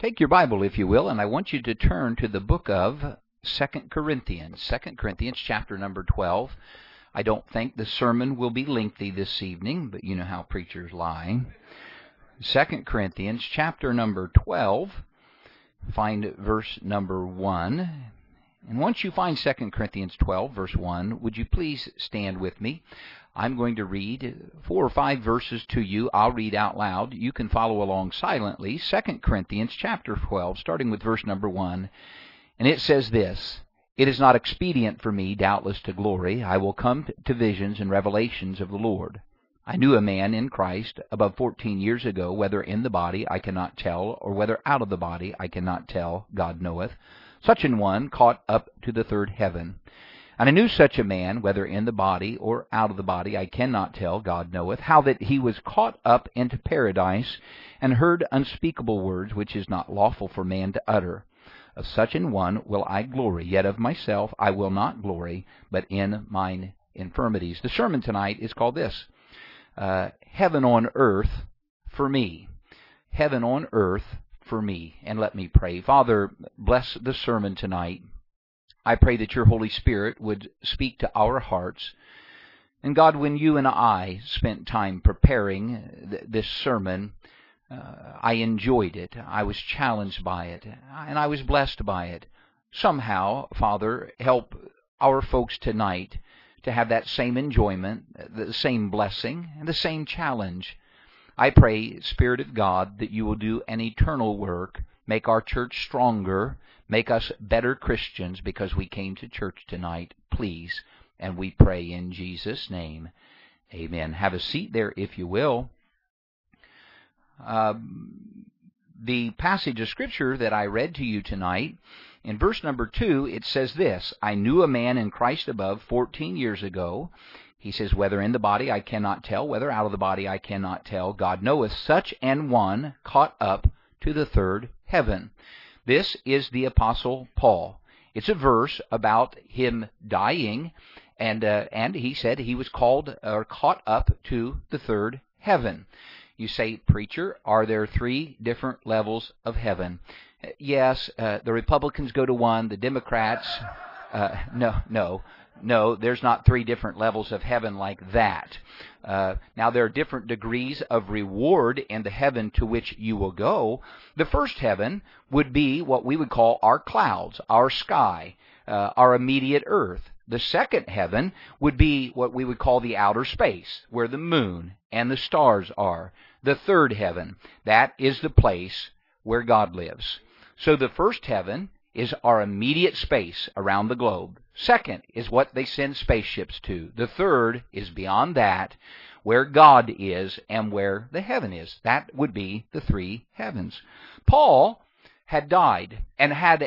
Take your Bible, if you will, and I want you to turn to the book of 2 Corinthians. 2 Corinthians chapter number 12. I don't think the sermon will be lengthy this evening, but you know how preachers lie. 2 Corinthians chapter number 12. Find verse number 1. And once you find 2 Corinthians 12, verse 1, would you please stand with me? I'm going to read 4 or 5 verses to you. I'll read out loud. You can follow along silently. 2 Corinthians chapter 12, starting with verse number 1. And it says this, "It is not expedient for me, doubtless, to glory. I will come to visions and revelations of the Lord. I knew a man in Christ above 14 years ago, whether in the body I cannot tell, or whether out of the body I cannot tell, God knoweth. Such an one caught up to the third heaven. And I knew such a man, whether in the body or out of the body, I cannot tell, God knoweth, how that he was caught up into paradise, and heard unspeakable words, which is not lawful for man to utter. Of such an one will I glory, yet of myself I will not glory, but in mine infirmities." The sermon tonight is called this, Heaven on Earth for Me. Heaven on Earth for Me. And let me pray. Father, bless the sermon tonight. I pray that your Holy Spirit would speak to our hearts. And God, when you and I spent time preparing this sermon, I enjoyed it. I was challenged by it. And I was blessed by it. Somehow, Father, help our folks tonight to have that same enjoyment, the same blessing, and the same challenge. I pray, Spirit of God, that you will do an eternal work, make our church stronger, make us better Christians because we came to church tonight, please. And we pray in Jesus' name. Amen. Have a seat there if you will. The passage of Scripture that I read to you tonight, in verse number 2, it says this, "I knew a man in Christ above 14 years ago." He says, "Whether in the body I cannot tell, whether out of the body I cannot tell, God knoweth, such an one caught up to the third heaven." This is the Apostle Paul. It's a verse about him dying, and he said he was called or caught up to the third heaven. You say, "Preacher, are there 3 different levels of heaven?" Yes, the Republicans go to 1, the Democrats, no, there's not 3 different levels of heaven like that. Now, there are different degrees of reward in the heaven to which you will go. The first heaven would be what we would call our clouds, our sky, our immediate earth. The second heaven would be what we would call the outer space, where the moon and the stars are. The third heaven, that is the place where God lives. So the first heaven is our immediate space around the globe. Second is what they send spaceships to. The third is beyond that, where God is and where the heaven is. That would be the 3 heavens. Paul had died and had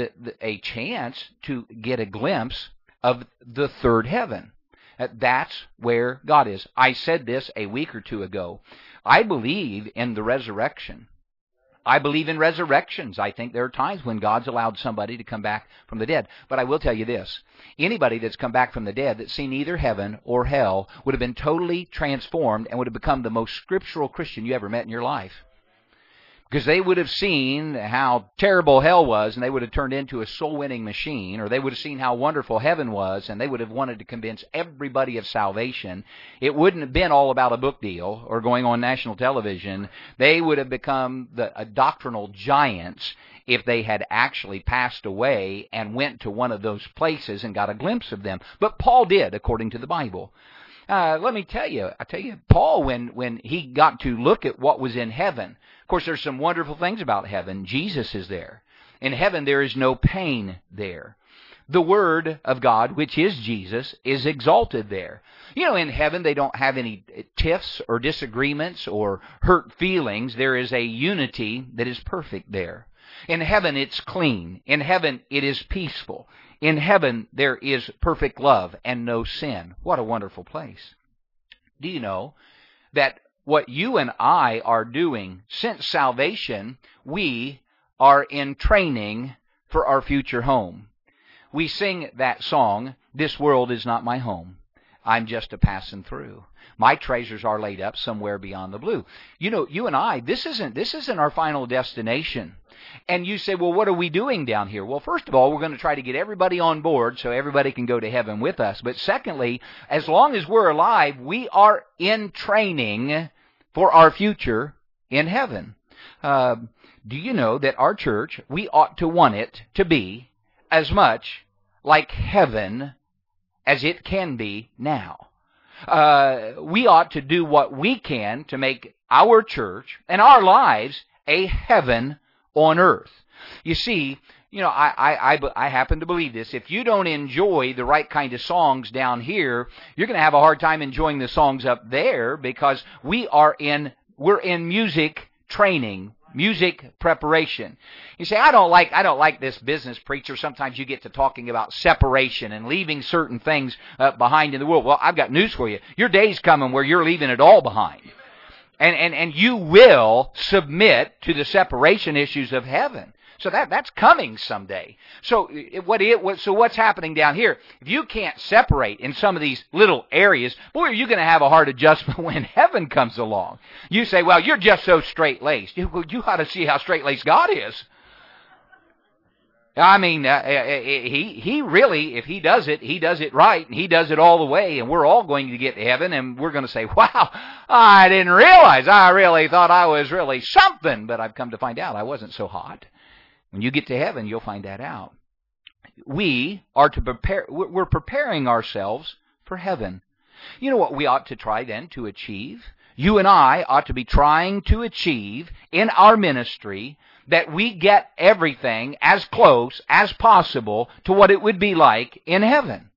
a chance to get a glimpse of the third heaven. That's where God is. I said this a week or 2 ago. I believe in the resurrection. I believe in resurrections. I think there are times when God's allowed somebody to come back from the dead. But I will tell you this. Anybody that's come back from the dead that's seen either heaven or hell would have been totally transformed and would have become the most scriptural Christian you ever met in your life. Because they would have seen how terrible hell was, and they would have turned into a soul-winning machine, or they would have seen how wonderful heaven was, and they would have wanted to convince everybody of salvation. It wouldn't have been all about a book deal or going on national television. They would have become doctrinal giants if they had actually passed away and went to one of those places and got a glimpse of them. But Paul did, according to the Bible. Let me tell you, Paul, when he got to look at what was in heaven, of course, there's some wonderful things about heaven. Jesus is there. In heaven, there is no pain there. The Word of God, which is Jesus, is exalted there. You know, in heaven, they don't have any tiffs or disagreements or hurt feelings. There is a unity that is perfect there. In heaven, it's clean. In heaven, it is peaceful. In heaven, there is perfect love and no sin. What a wonderful place. Do you know that what you and I are doing since salvation, we are in training for our future home? We sing that song, "This world is not my home. I'm just a passing through." My treasures are laid up somewhere beyond the blue. You know, you and I, this isn't our final destination. And you say, well, what are we doing down here? Well, first of all, we're going to try to get everybody on board so everybody can go to heaven with us. But secondly, as long as we're alive, we are in training for our future in heaven. Do you know that our church, we ought to want it to be as much like heaven as it can be now? We ought to do what we can to make our church and our lives a heaven on earth. You see, you know, I happen to believe this. If you don't enjoy the right kind of songs down here, you're going to have a hard time enjoying the songs up there, because we're in music training, music preparation. You say, I don't like this business preacher. Sometimes you get to talking about separation and leaving certain things behind in the world. Well, I've got news for you. Your day's coming where you're leaving it all behind. And you will submit to the separation issues of heaven. So that's coming someday. So what's happening down here? If you can't separate in some of these little areas, boy, are you going to have a hard adjustment when heaven comes along. You say, well, you're just so straight-laced. You ought to see how straight-laced God is. I mean, he really, if he does it right, and he does it all the way, and we're all going to get to heaven, and we're going to say, wow, I didn't realize, I really thought I was really something, but I've come to find out I wasn't so hot. When you get to heaven, you'll find that out. We are to prepare, we're preparing ourselves for heaven. You know what we ought to try then to achieve? You and I ought to be trying to achieve in our ministry that we get everything as close as possible to what it would be like in heaven.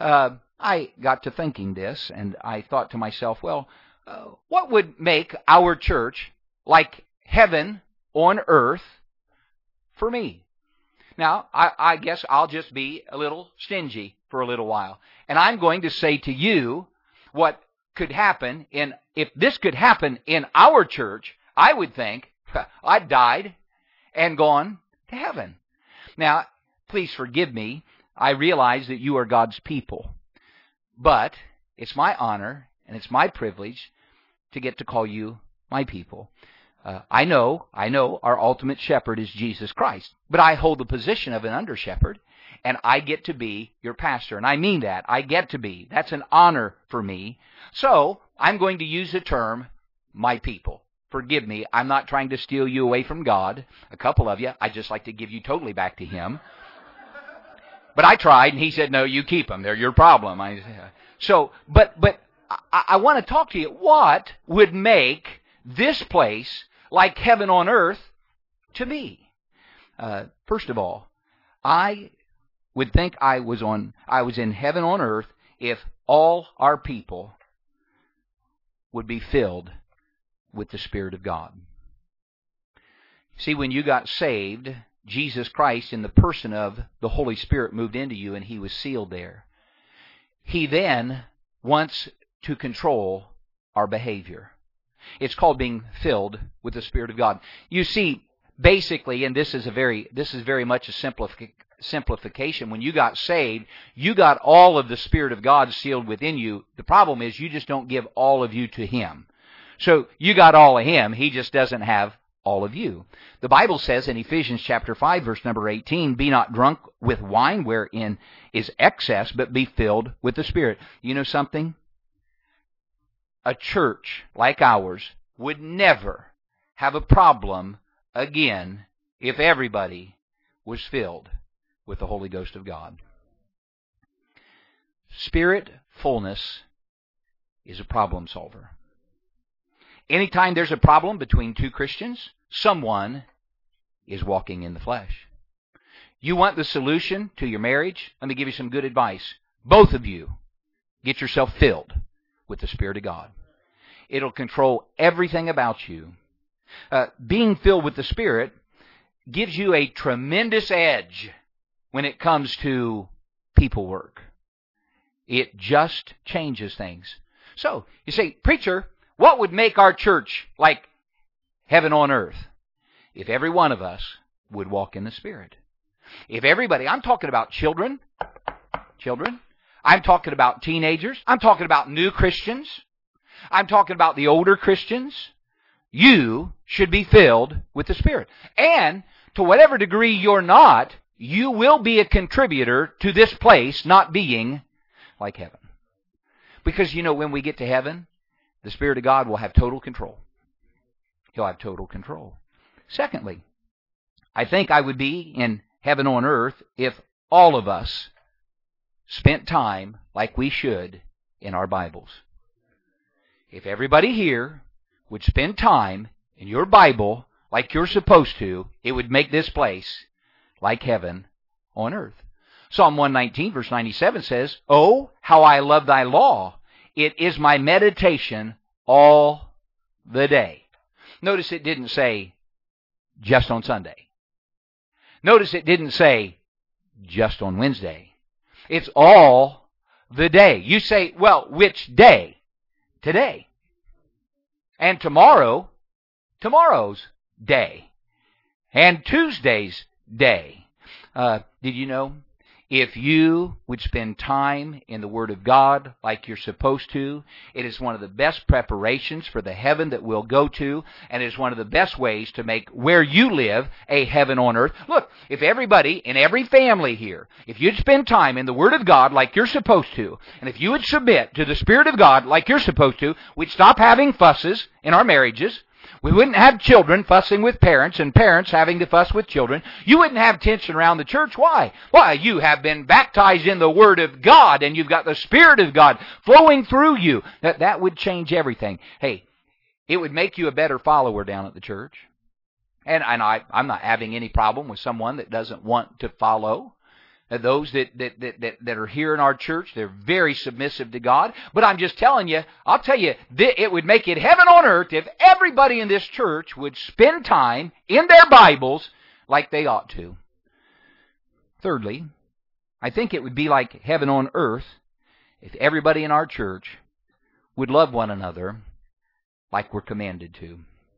I got to thinking this, and I thought to myself, well, what would make our church like heaven on earth for me? Now, I guess I'll just be a little stingy for a little while. And I'm going to say to you what could happen if this could happen in our church, I would think I'd died and gone to heaven. Now, please forgive me. I realize that you are God's people. But it's my honor and it's my privilege to get to call you my people. I know our ultimate shepherd is Jesus Christ. But I hold the position of an under-shepherd, and I get to be your pastor. And I mean that. I get to be. That's an honor for me. So I'm going to use the term, my people. Forgive me, I'm not trying to steal you away from God. A couple of you, I'd just like to give you totally back to Him. But I tried, and He said, no, you keep them. They're your problem. But I want to talk to you. What would make this place like heaven on earth to me? First of all, I would think I was in heaven on earth if all our people would be filled with the Spirit of God. See, when you got saved, Jesus Christ in the person of the Holy Spirit moved into you, and He was sealed there. He then wants to control our behavior. It's called being filled with the Spirit of God. You see, basically, and this is very much a simplification. When you got saved, you got all of the Spirit of God sealed within you. The problem is you just don't give all of you to Him. So you got all of Him. He just doesn't have all of you. The Bible says in Ephesians chapter 5, verse number 18, be not drunk with wine wherein is excess, but be filled with the Spirit. You know something? A church like ours would never have a problem again if everybody was filled with the Holy Ghost of God. Spirit fullness is a problem solver. Anytime there's a problem between two Christians, someone is walking in the flesh. You want the solution to your marriage? Let me give you some good advice. Both of you, get yourself filled with the Spirit of God. It'll control everything about you. Being filled with the Spirit gives you a tremendous edge when it comes to people work. It just changes things. So, you say, preacher, what would make our church like heaven on earth? If every one of us would walk in the Spirit. If everybody, I'm talking about children, I'm talking about teenagers, I'm talking about new Christians, I'm talking about the older Christians. You should be filled with the Spirit. And to whatever degree you're not, you will be a contributor to this place not being like heaven. Because, when we get to heaven, the Spirit of God will have total control. He'll have total control. Secondly, I think I would be in heaven on earth if all of us spent time like we should in our Bibles. If everybody here would spend time in your Bible like you're supposed to, it would make this place like heaven on earth. Psalm 119 verse 97 says, "Oh, how I love thy law. It is my meditation all the day." Notice it didn't say just on Sunday. Notice it didn't say just on Wednesday. It's all the day. You say, well, which day? Today. And tomorrow, tomorrow's day. And Tuesday's day. Did you know? If you would spend time in the Word of God like you're supposed to, it is one of the best preparations for the heaven that we'll go to, and it is one of the best ways to make where you live a heaven on earth. Look, if everybody in every family here, if you'd spend time in the Word of God like you're supposed to, and if you would submit to the Spirit of God like you're supposed to, we'd stop having fusses in our marriages. We wouldn't have children fussing with parents and parents having to fuss with children. You wouldn't have tension around the church. Why? Why, you have been baptized in the Word of God and you've got the Spirit of God flowing through you. That would change everything. Hey, it would make you a better follower down at the church. And I'm not having any problem with someone that doesn't want to follow. Those that are here in our church, they're very submissive to God. But I'm just telling you, I'll tell you, it would make it heaven on earth if everybody in this church would spend time in their Bibles like they ought to. Thirdly, I think it would be like heaven on earth if everybody in our church would love one another like we're commanded to.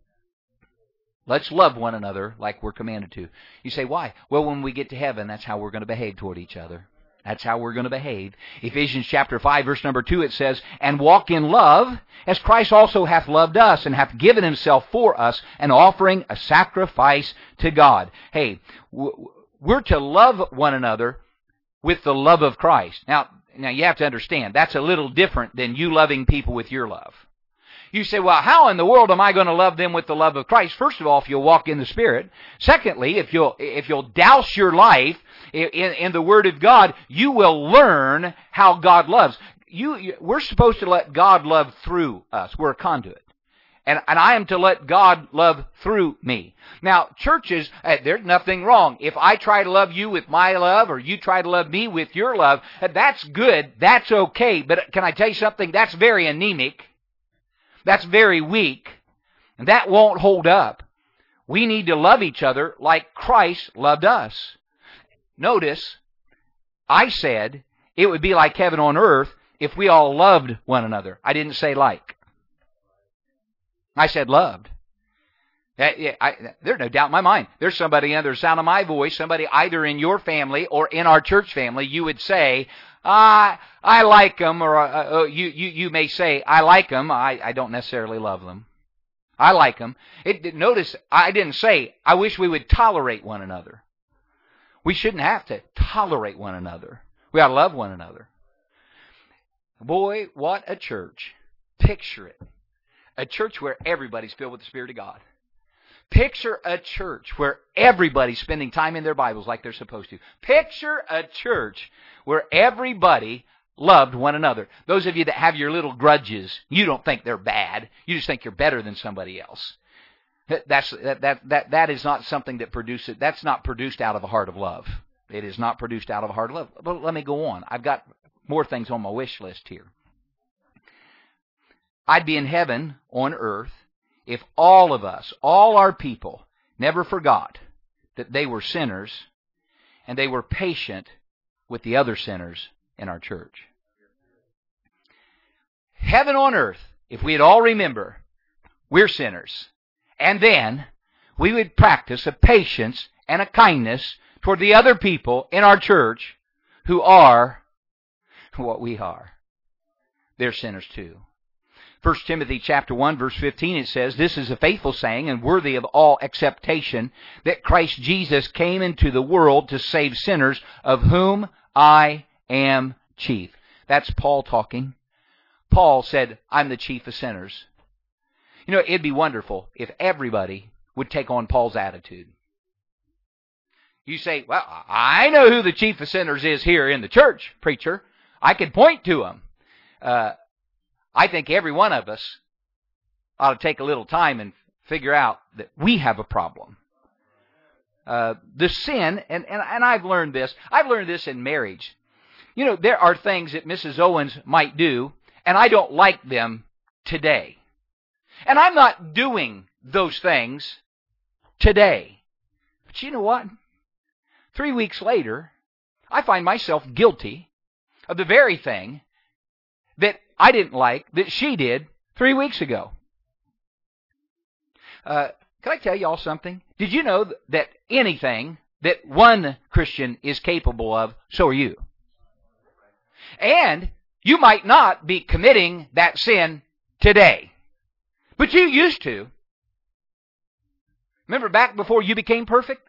Let's love one another like we're commanded to. You say, why? Well, when we get to heaven, that's how we're going to behave toward each other. That's how we're going to behave. Ephesians chapter 5, verse number 2, it says, "And walk in love, as Christ also hath loved us, and hath given himself for us, an offering, a sacrifice to God." Hey, we're to love one another with the love of Christ. Now you have to understand, that's a little different than you loving people with your love. You say, well, how in the world am I going to love them with the love of Christ? First of all, if you'll walk in the Spirit. Secondly, if you'll douse your life in the Word of God, you will learn how God loves. We're supposed to let God love through us. We're a conduit. And I am to let God love through me. Now, churches, there's nothing wrong. If I try to love you with my love, or you try to love me with your love, that's good. That's okay. But can I tell you something? That's very anemic. That's very weak, and that won't hold up. We need to love each other like Christ loved us. Notice, I said it would be like heaven on earth if we all loved one another. I didn't say like. I said loved. There's no doubt in my mind. There's somebody under the sound of my voice, somebody either in your family or in our church family, you would say, I like them, or you may say, I like them. I don't necessarily love them. I like them. Notice, I didn't say, I wish we would tolerate one another. We shouldn't have to tolerate one another. We ought to love one another. Boy, what a church. Picture it. A church where everybody's filled with the Spirit of God. Picture a church where everybody's spending time in their Bibles like they're supposed to. Picture a church where everybody loved one another. Those of you that have your little grudges, you don't think they're bad. You just think you're better than somebody else. That is not something that produces. That's not produced out of a heart of love. It is not produced out of a heart of love. But let me go on. I've got more things on my wish list here. I'd be in heaven on earth if all of us, all our people, never forgot that they were sinners and they were patient with the other sinners in our church. Heaven on earth, if we'd all remember, we're sinners. And then we would practice a patience and a kindness toward the other people in our church who are what we are. They're sinners too. 1 Timothy chapter 1, verse 15, it says, "This is a faithful saying and worthy of all acceptation, that Christ Jesus came into the world to save sinners, of whom I am chief." That's Paul talking. Paul said, "I'm the chief of sinners." You know, it'd be wonderful if everybody would take on Paul's attitude. You say, "Well, I know who the chief of sinners is here in the church, preacher. I could point to him." I think every one of us ought to take a little time and figure out that we have a problem. The sin, and I've learned this. I've learned this in marriage. You know, there are things that Mrs. Owens might do, and I don't like them today. And I'm not doing those things today. But you know what? 3 weeks later, I find myself guilty of the very thing that I didn't like that she did 3 weeks ago. Can I tell y'all something? Did you know that anything that one Christian is capable of, so are you? And you might not be committing that sin today, but you used to. Remember back before you became perfect?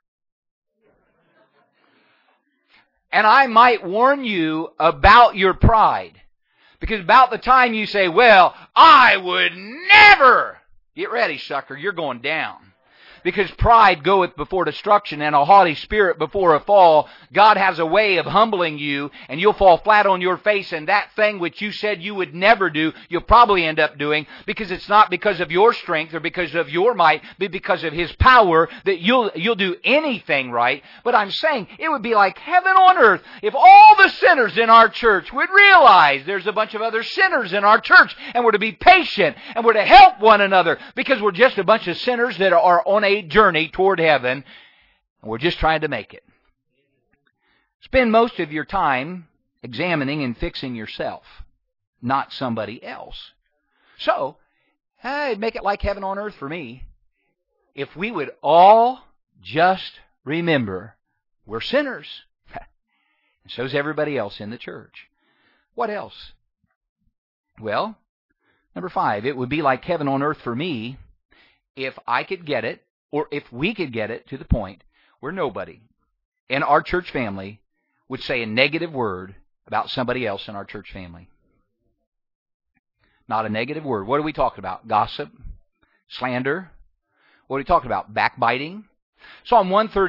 And I might warn you about your pride. Because about the time you say, "Well, I would never," get ready, sucker, you're going down. Because pride goeth before destruction, and a haughty spirit before a fall. God has a way of humbling you, and you'll fall flat on your face, and that thing which you said you would never do, you'll probably end up doing, because it's not because of your strength or because of your might, but because of His power that you'll do anything right. But I'm saying it would be like heaven on earth if all the sinners in our church would realize there's a bunch of other sinners in our church, and we're to be patient, and we're to help one another, because we're just a bunch of sinners that are on a journey toward heaven, and we're just trying to make it. Spend most of your time examining and fixing yourself, not somebody else. So, hey, make it like heaven on earth for me if we would all just remember we're sinners. And so's everybody else in the church. What else? Well, number 5, it would be like heaven on earth for me if I could get it, or if we could get it to the point where nobody in our church family would say a negative word about somebody else in our church family. Not a negative word. What are we talking about? Gossip? Slander? What are we talking about? Backbiting? Psalm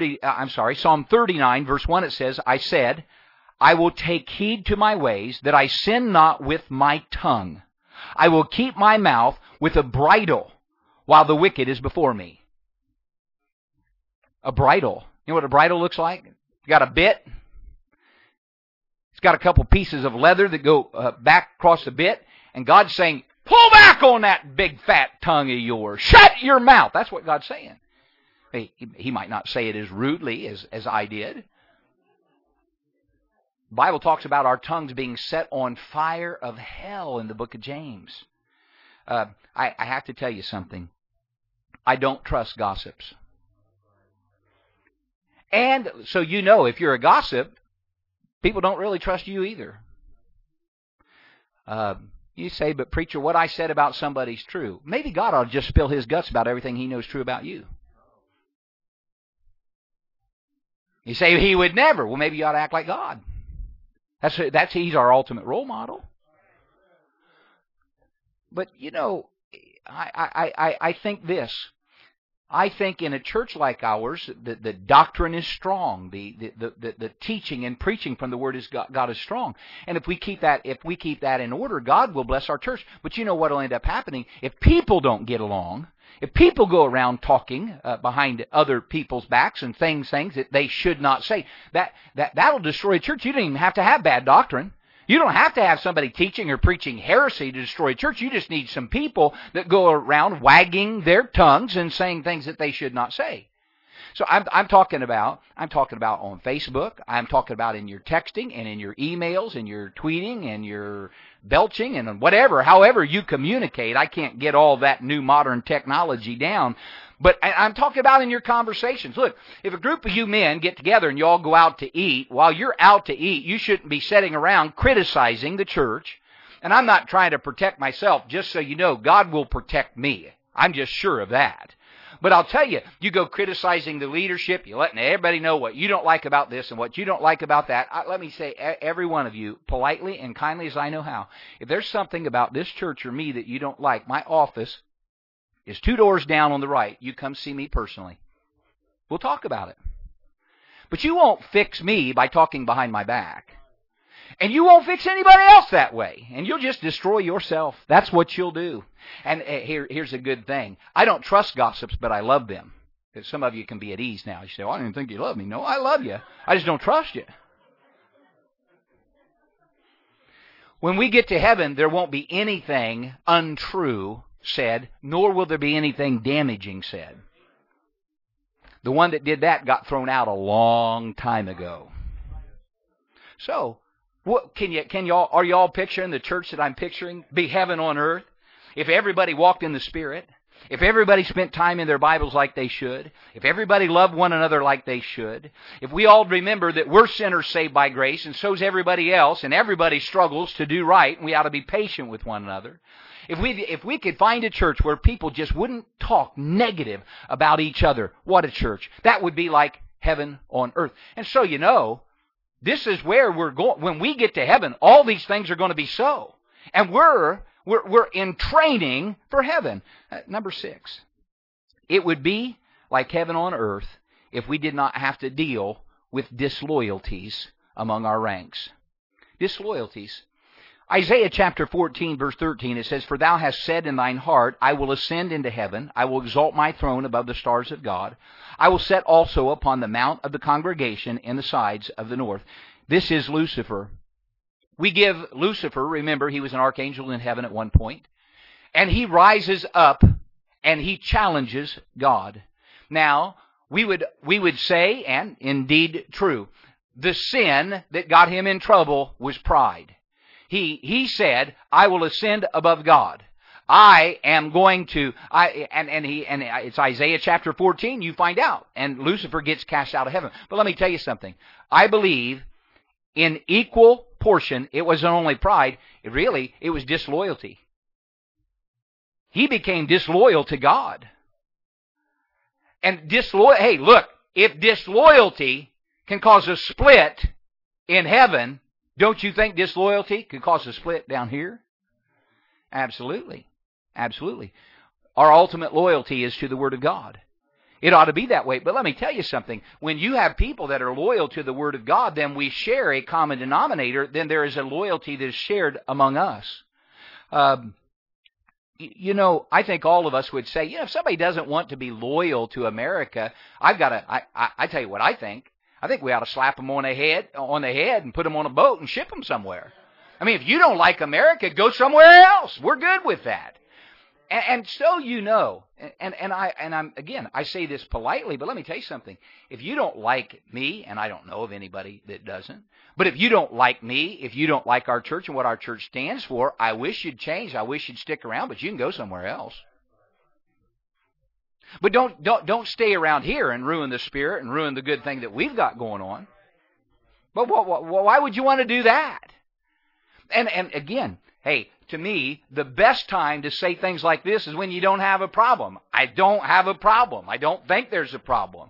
39, verse 1, it says, "I said, I will take heed to my ways, that I sin not with my tongue. I will keep my mouth with a bridle, while the wicked is before me." A bridle. You know what a bridle looks like? You got a bit. It's got a couple pieces of leather that go back across the bit. And God's saying, pull back on that big fat tongue of yours. Shut your mouth. That's what God's saying. He might not say it as rudely as I did. The Bible talks about our tongues being set on fire of hell in the book of James. I have to tell you something. I don't trust gossips. And so you know, if you're a gossip, people don't really trust you either. You say, "But preacher, what I said about somebody's true." Maybe God ought to just spill His guts about everything He knows true about you. You say He would never. Well, maybe you ought to act like God. He's our ultimate role model. But you know, I think this. I think in a church like ours, the doctrine is strong. The teaching and preaching from the Word of God is strong. And if we keep that in order, God will bless our church. But you know what will end up happening? If people don't get along, if people go around talking behind other people's backs and things that they should not say, that'll destroy a church. You don't even have to have bad doctrine. You don't have to have somebody teaching or preaching heresy to destroy a church. You just need some people that go around wagging their tongues and saying things that they should not say. So I'm talking about on Facebook. I'm talking about in your texting and in your emails and your tweeting and your belching and whatever, however you communicate. I can't get all that new modern technology down. But I'm talking about in your conversations. Look, if a group of you men get together and you all go out to eat, while you're out to eat, you shouldn't be sitting around criticizing the church And I'm not trying to protect myself, just so you know, God will protect me. I'm just sure of that. But I'll tell you, you go criticizing the leadership, you're letting everybody know what you don't like about this and what you don't like about that. Let me say, every one of you, politely and kindly as I know how, if there's something about this church or me that you don't like, my office is 2 doors down on the right. You come see me personally. We'll talk about it. But you won't fix me by talking behind my back. And you won't fix anybody else that way. And you'll just destroy yourself. That's what you'll do. And here's a good thing. I don't trust gossips, but I love them. Because some of you can be at ease now. You say, well, I didn't think you loved me. No, I love you. I just don't trust you. When we get to heaven, there won't be anything untrue said, nor will there be anything damaging said. The one that did that got thrown out a long time ago. So, what are y'all picturing the church that I'm picturing be heaven on earth? If everybody walked in the Spirit, if everybody spent time in their Bibles like they should, if everybody loved one another like they should, if we all remember that we're sinners saved by grace and so's everybody else, and everybody struggles to do right, and we ought to be patient with one another. If we could find a church where people just wouldn't talk negative about each other, what a church. That would be like heaven on earth. And so you know, this is where we're going. When we get to heaven, all these things are going to be so. And we're in training for heaven. Number 6. It would be like heaven on earth if we did not have to deal with disloyalties among our ranks. Disloyalties. Isaiah chapter 14, verse 13, it says, For thou hast said in thine heart, I will ascend into heaven. I will exalt my throne above the stars of God. I will set also upon the mount of the congregation in the sides of the north. This is Lucifer. We give Lucifer, remember, he was an archangel in heaven at one point, and he rises up and he challenges God. Now, we would say, and indeed true, the sin that got him in trouble was pride. He said, I will ascend above God. I am going to, it's Isaiah chapter 14, you find out. And Lucifer gets cast out of heaven. But let me tell you something. I believe in equal portion, it wasn't only pride, it was disloyalty. He became disloyal to God. And hey, look, if disloyalty can cause a split in heaven, don't you think disloyalty could cause a split down here? Absolutely. Absolutely. Our ultimate loyalty is to the Word of God. It ought to be that way. But let me tell you something. When you have people that are loyal to the Word of God, then we share a common denominator. Then there is a loyalty that is shared among us. I think all of us would say, if somebody doesn't want to be loyal to America, I tell you what I think. I think we ought to slap them on the head and put them on a boat and ship them somewhere. I mean, if you don't like America, go somewhere else. We're good with that. And so you know, I say this politely, but let me tell you something. If you don't like me, and I don't know of anybody that doesn't, but if you don't like me, if you don't like our church and what our church stands for, I wish you'd change. I wish you'd stick around, but you can go somewhere else. But don't stay around here and ruin the Spirit and ruin the good thing that we've got going on. But why would you want to do that? And again, hey, to me, the best time to say things like this is when you don't have a problem. I don't have a problem. I don't think there's a problem.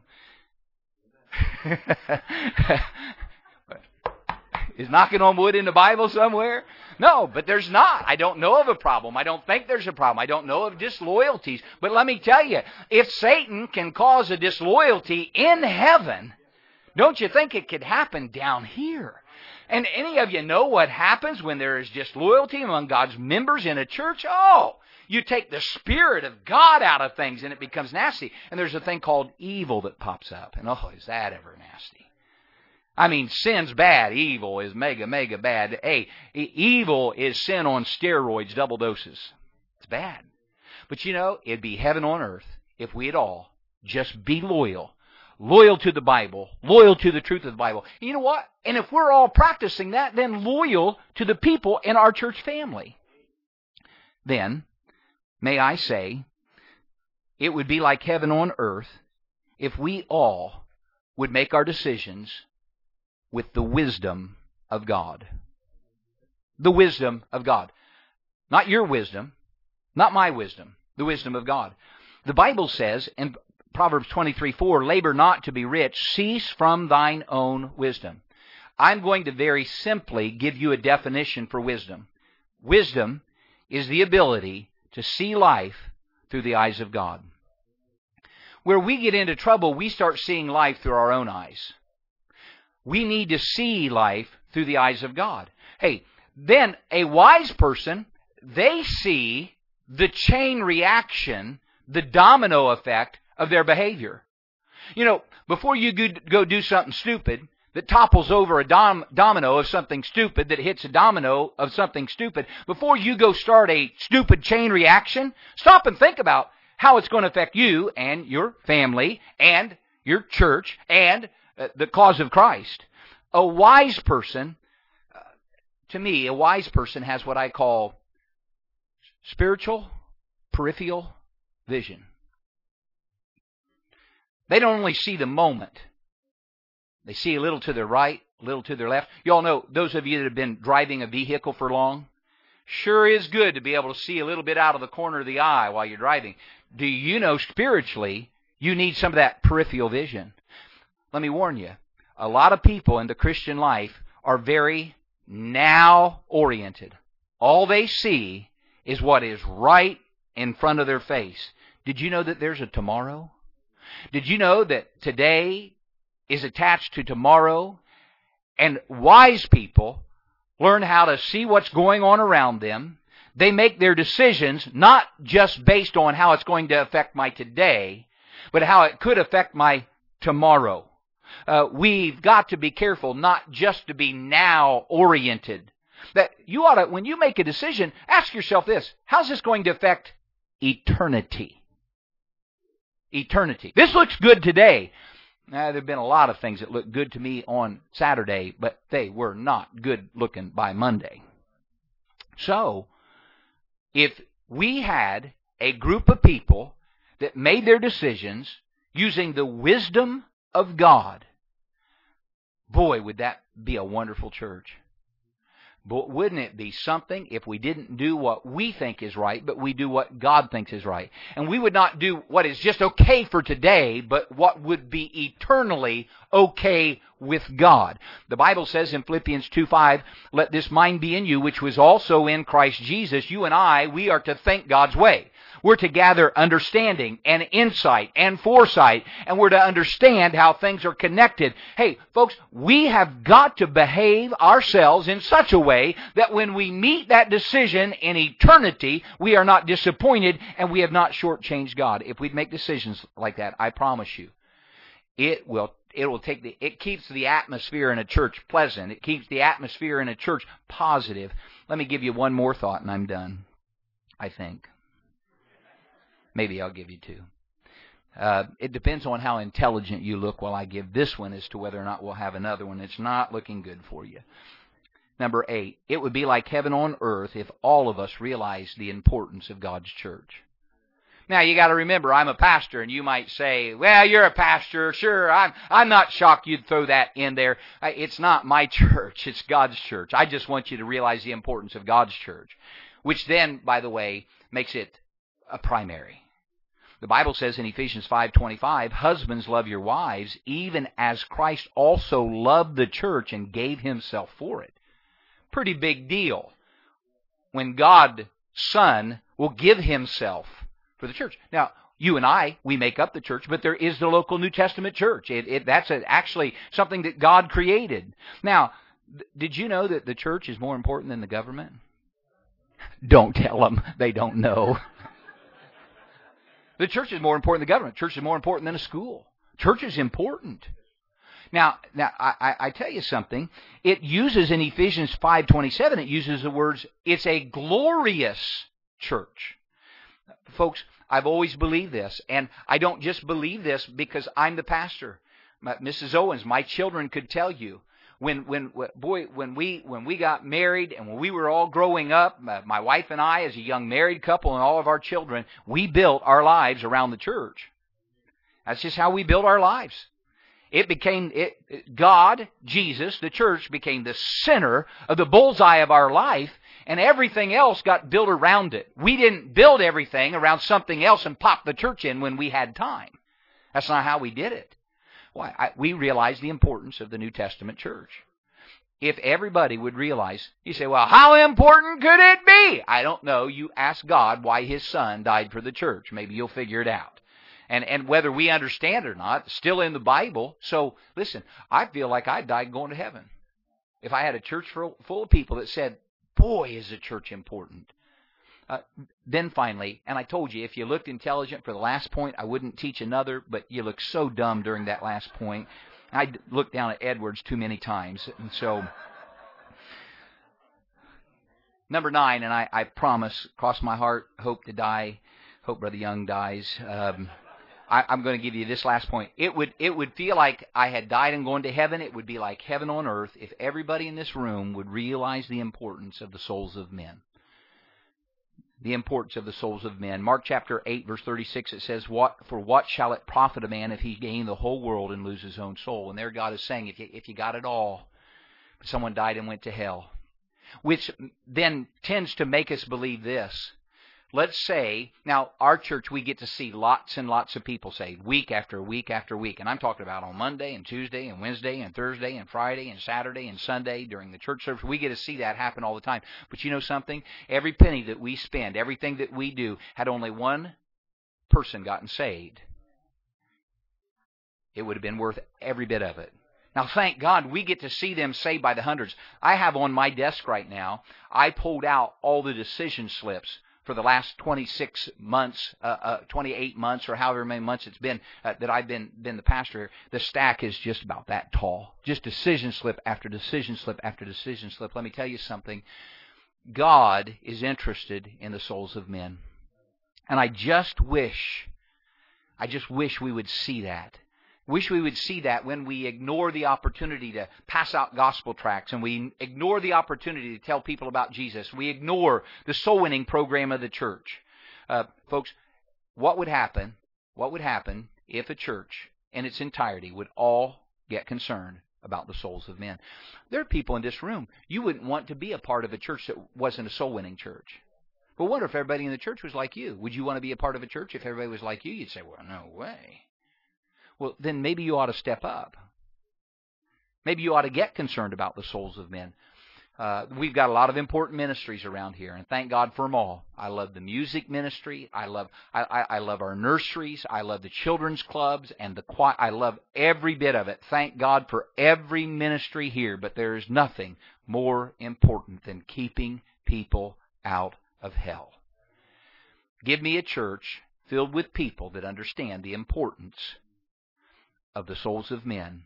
Is knocking on wood in the Bible somewhere? No, but there's not. I don't know of a problem. I don't think there's a problem. I don't know of disloyalties. But let me tell you, if Satan can cause a disloyalty in heaven, don't you think it could happen down here? And any of you know what happens when there is disloyalty among God's members in a church? Oh, you take the Spirit of God out of things and it becomes nasty. And there's a thing called evil that pops up. And oh, is that ever nasty? I mean, sin's bad. Evil is mega, mega bad. Hey, evil is sin on steroids, double doses. It's bad. But it'd be heaven on earth if we'd all just be loyal. Loyal to the Bible. Loyal to the truth of the Bible. You know what? And if we're all practicing that, then loyal to the people in our church family. Then, may I say, it would be like heaven on earth if we all would make our decisions with the wisdom of God. The wisdom of God. Not your wisdom, not my wisdom, the wisdom of God. The Bible says in Proverbs 23:4, labor not to be rich, cease from thine own wisdom. I'm going to very simply give you a definition for wisdom. Wisdom is the ability to see life through the eyes of God. Where we get into trouble, we start seeing life through our own eyes. We need to see life through the eyes of God. Hey, then a wise person, they see the chain reaction, the domino effect of their behavior. You know, before you go do something stupid that topples over a domino of something stupid, that hits a domino of something stupid, before you go start a stupid chain reaction, stop and think about how it's going to affect you and your family and your church and the cause of Christ. A wise person, to me, a wise person has what I call spiritual peripheral vision. They don't only see the moment. They see a little to their right, a little to their left. You all know, those of you that have been driving a vehicle for long, sure is good to be able to see a little bit out of the corner of the eye while you're driving. Do you know spiritually you need some of that peripheral vision? Let me warn you, a lot of people in the Christian life are very now-oriented. All they see is what is right in front of their face. Did you know that there's a tomorrow? Did you know that today is attached to tomorrow? And wise people learn how to see what's going on around them. They make their decisions not just based on how it's going to affect my today, but how it could affect my tomorrow. We've got to be careful not just to be now-oriented. That you ought to, when you make a decision, ask yourself this: how's this going to affect eternity? Eternity. This looks good today. There have been a lot of things that looked good to me on Saturday, but they were not good looking by Monday. So, if we had a group of people that made their decisions using the wisdom of God, boy, would that be a wonderful church. But wouldn't it be something if we didn't do what we think is right, but we do what God thinks is right? And we would not do what is just okay for today, but what would be eternally okay with God. The Bible says in Philippians 2:5, let this mind be in you, which was also in Christ Jesus. You and I, we are to think God's way. We're to gather understanding and insight and foresight, and we're to understand how things are connected. Hey, folks, we have got to behave ourselves in such a way that when we meet that decision in eternity, we are not disappointed and we have not shortchanged God. If we make decisions like that, I promise you, it keeps the atmosphere in a church pleasant. It keeps the atmosphere in a church positive. Let me give you one more thought and I'm done, I think. Maybe I'll give you two. It depends on how intelligent you look while I give this one as to whether or not we'll have another one. It's not looking good for you. Number 8, it would be like heaven on earth if all of us realized the importance of God's church. Now, you got to remember, I'm a pastor, and you might say, well, you're a pastor. Sure, I'm not shocked you'd throw that in there. It's not my church. It's God's church. I just want you to realize the importance of God's church, which then, by the way, makes it a primary. The Bible says in Ephesians 5:25, husbands, love your wives, even as Christ also loved the church and gave himself for it. Pretty big deal when God, Son, will give himself for the church. Now, you and I, we make up the church, but there is the local New Testament church. That's actually something that God created. Now, did you know that the church is more important than the government? Don't tell them. They don't know. The church is more important than the government. Church is more important than a school. Church is important. Now, I tell you something. It uses in Ephesians 5:27, it uses the words, it's a glorious church. Folks, I've always believed this, and I don't just believe this because I'm the pastor. Mrs. Owens, my children could tell you, when we got married and when we were all growing up, my wife and I as a young married couple and all of our children, we built our lives around the church. That's just how we built our lives. God, Jesus, the church became the center of the bullseye of our life, And everything else got built around it. We didn't build everything around something else and pop the church in when we had time. That's not how we did it. We realized the importance of the New Testament church. If everybody would realize, you say, well, how important could it be? I don't know. You ask God why His Son died for the church. Maybe you'll figure it out. And whether we understand it or not, still in the Bible. So, listen, I feel like I died going to heaven. If I had a church full of people that said, boy, is the church important. Then finally, and I told you, if you looked intelligent for the last point, I wouldn't teach another, but you looked so dumb during that last point. I looked down at Edwards too many times. And so, number 9, and I promise, cross my heart, hope to die, hope Brother Young dies. I'm going to give you this last point. It would feel like I had died and gone to heaven. It would be like heaven on earth if everybody in this room would realize the importance of the souls of men. The importance of the souls of men. Mark chapter 8, verse 36, it says, For what shall it profit a man if he gain the whole world and lose his own soul? And there God is saying, if you got it all, but someone died and went to hell. Which then tends to make us believe this. Let's say, now our church, we get to see lots and lots of people saved, week after week after week. And I'm talking about on Monday and Tuesday and Wednesday and Thursday and Friday and Saturday and Sunday during the church service. We get to see that happen all the time. But you know something? Every penny that we spend, everything that we do, had only one person gotten saved, it would have been worth every bit of it. Now, thank God, we get to see them saved by the hundreds. I have on my desk right now, I pulled out all the decision slips for the last 26 months, 28 months, or however many months it's been that I've been the pastor here. The stack is just about that tall. Just decision slip after decision slip after decision slip. Let me tell you something. God is interested in the souls of men. And I just wish we would see that. Wish we would see that when we ignore the opportunity to pass out gospel tracts and we ignore the opportunity to tell people about Jesus. We ignore the soul winning program of the church. Folks, what would happen if a church in its entirety would all get concerned about the souls of men? There are people in this room, you wouldn't want to be a part of a church that wasn't a soul winning church. But what if everybody in the church was like you? Would you want to be a part of a church if everybody was like you? You'd say, well, no way. Well, then maybe you ought to step up. Maybe you ought to get concerned about the souls of men. We've got a lot of important ministries around here, and thank God for them all. I love the music ministry. I love our nurseries. I love the children's clubs and the choir. I love every bit of it. Thank God for every ministry here, but there is nothing more important than keeping people out of hell. Give me a church filled with people that understand the importance of the souls of men.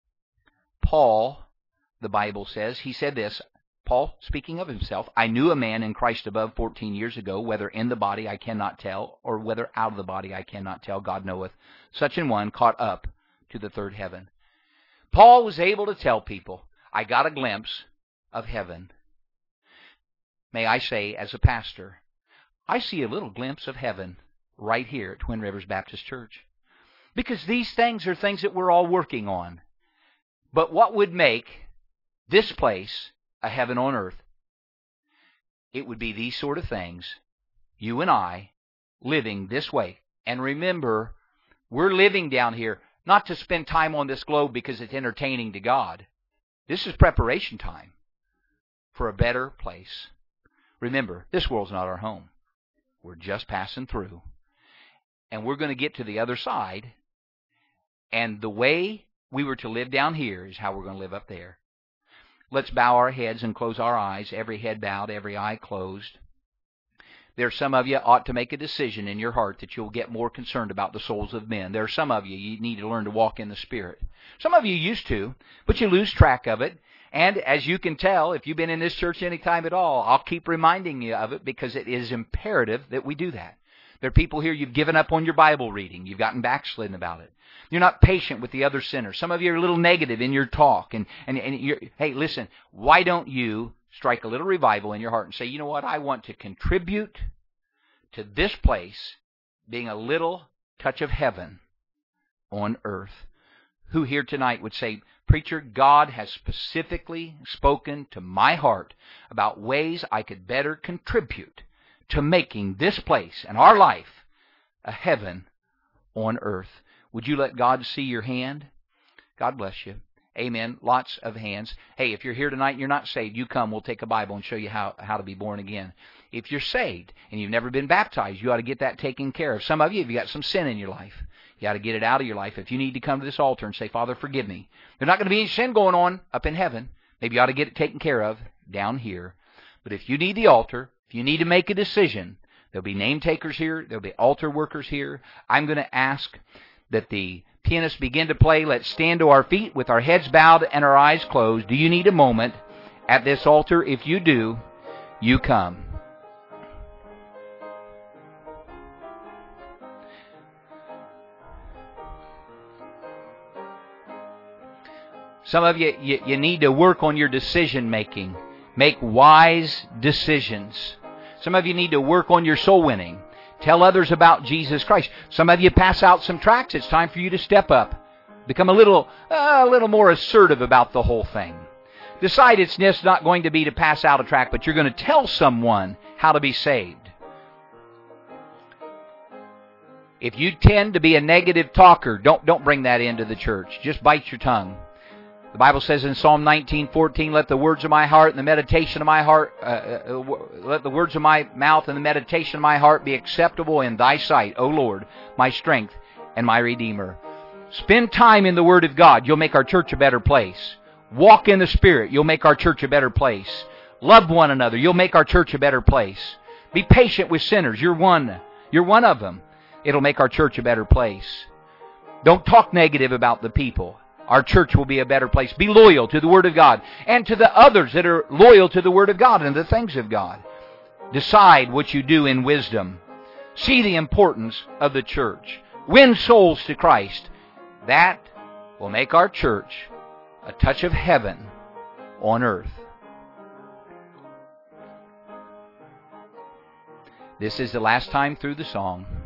Paul, the Bible says, he said this, Paul, speaking of himself, I knew a man in Christ above 14 years ago, whether in the body I cannot tell, or whether out of the body I cannot tell, God knoweth. Such an one caught up to the third heaven. Paul was able to tell people, I got a glimpse of heaven. May I say, as a pastor, I see a little glimpse of heaven right here at Twin Rivers Baptist Church. Because these things are things that we're all working on. But what would make this place a heaven on earth? It would be these sort of things. You and I living this way. And remember, we're living down here not to spend time on this globe because it's entertaining to God. This is preparation time for a better place. Remember, this world's not our home. We're just passing through. And we're going to get to the other side. And the way we were to live down here is how we're going to live up there. Let's bow our heads and close our eyes, every head bowed, every eye closed. There are some of you ought to make a decision in your heart that you'll get more concerned about the souls of men. There are some of you need to learn to walk in the Spirit. Some of you used to, but you lose track of it. And as you can tell, if you've been in this church any time at all, I'll keep reminding you of it because it is imperative that we do that. There are people here, you've given up on your Bible reading. You've gotten backslidden about it. You're not patient with the other sinners. Some of you are a little negative in your talk. And you're, hey, listen, why don't you strike a little revival in your heart and say, you know what, I want to contribute to this place being a little touch of heaven on earth. who here tonight would say, Preacher, God has specifically spoken to my heart about ways I could better contribute to making this place and our life a heaven on earth. Would you let God see your hand? God bless you. Amen. Lots of hands. Hey, if you're here tonight and you're not saved, you come. We'll take a Bible and show you how to be born again. If you're saved and you've never been baptized, you ought to get that taken care of. Some of you, if you got some sin in your life, you ought to get it out of your life. If you need to come to this altar and say, Father, forgive me. There's not going to be any sin going on up in heaven. Maybe you ought to get it taken care of down here. But if you need the altar, if you need to make a decision, there'll be name takers here. There'll be altar workers here. I'm going to ask that the pianists begin to play. Let's stand to our feet with our heads bowed and our eyes closed. Do you need a moment at this altar? If you do, you come. Some of you need to work on your decision making. Make wise decisions. Some of you need to work on your soul winning. Tell others about Jesus Christ. Some of you pass out some tracts. It's time for you to step up. Become a little more assertive about the whole thing. Decide it's just not going to be to pass out a tract, but you're going to tell someone how to be saved. If you tend to be a negative talker, don't bring that into the church. Just bite your tongue. The Bible says in Psalm 19:14, let the words of my heart and the meditation of my heart, let the words of my mouth and the meditation of my heart be acceptable in thy sight, O Lord, my strength and my Redeemer. Spend time in the Word of God. You'll make our church a better place. Walk in the Spirit. You'll make our church a better place. Love one another. You'll make our church a better place. Be patient with sinners. You're one of them. It'll make our church a better place. Don't talk negative about the people. Our church will be a better place. Be loyal to the Word of God and to the others that are loyal to the Word of God and the things of God. Decide what you do in wisdom. See the importance of the church. Win souls to Christ. That will make our church a touch of heaven on earth. This is the last time through the song.